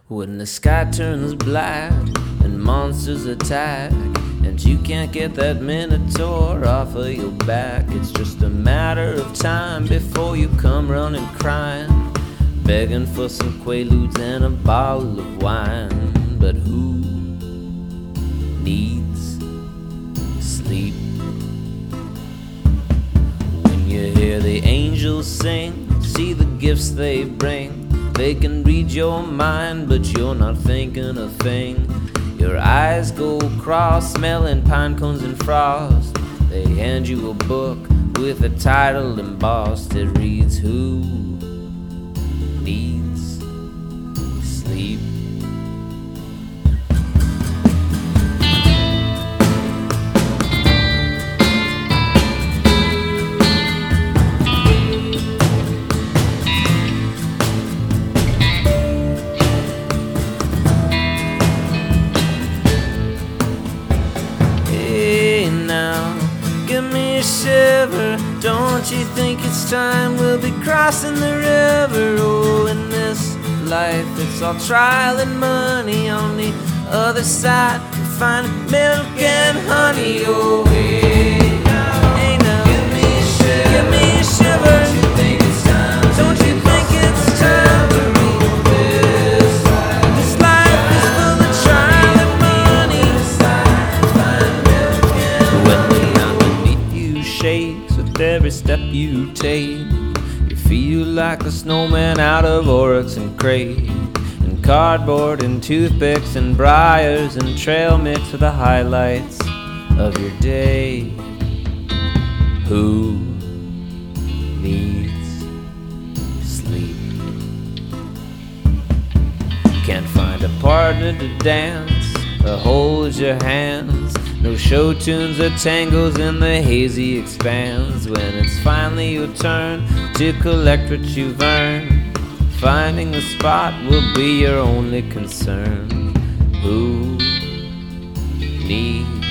When the sky turns black and monsters attack, and you can't get that minotaur off of your back, it's just a matter of time before you come running crying, begging for some quaaludes and a bottle of wine. But who needs sleep? When you hear the angels sing, see the gifts they bring, they can read your mind, but you're not thinking a thing. Your eyes go cross, smelling pine cones and frost. They hand you a book with a title embossed. It reads, Who Needs Sleep? Give me a shiver, don't you think it's time we'll be crossing the river? Oh, in this life it's all trial and money. On the other side we find milk and honey. Oh, hey now, give me a shiver, give me a shiver. Don't you think it's time? Don't you think it's time to read this life? This life is full of trial and money. When shakes with every step you take, you feel like a snowman out of Oryx and crate, and cardboard and toothpicks and briars and trail mix are the highlights of your day. Who needs sleep? Can't find a partner to dance or hold your hands. No show tunes or tangos in the hazy expanse. When it's finally your turn to collect what you've earned, finding the spot will be your only concern. Who needs